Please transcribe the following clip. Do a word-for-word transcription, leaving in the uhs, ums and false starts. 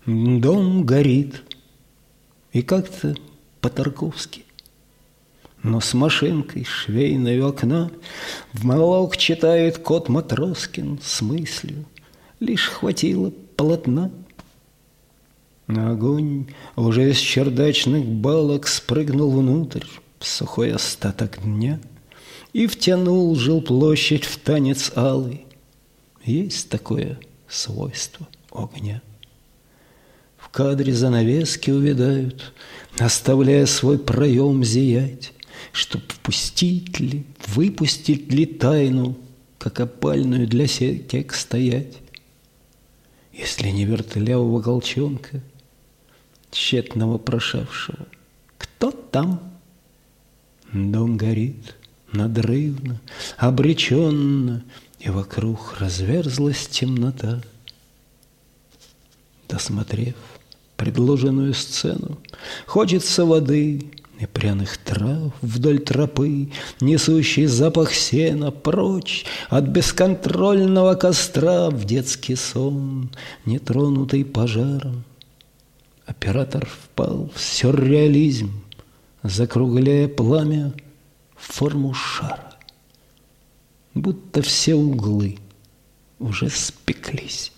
Дом горит, и как-то по-тарковски, но с машинкой швейной у окна в молок читает кот Матроскин с мыслью: лишь хватило полотна. На огонь уже из чердачных балок спрыгнул внутрь в сухой остаток дня и втянул жилплощадь в танец алый. Есть такое свойство огня. В кадре занавески увядают, оставляя свой проем зиять, чтоб впустить ли, выпустить ли тайну, как опальную для сетек стоять. Если не вертлявого голчонка, тщетно вопрошавшего: кто там? Дом горит надрывно, обреченно, и вокруг разверзлась темнота. Досмотрев предложенную сцену, хочется воды и пряных трав вдоль тропы, несущий запах сена прочь от бесконтрольного костра в детский сон, нетронутый пожаром. Оператор впал в сюрреализм, закругляя пламя в форму шара, будто все углы уже спеклись.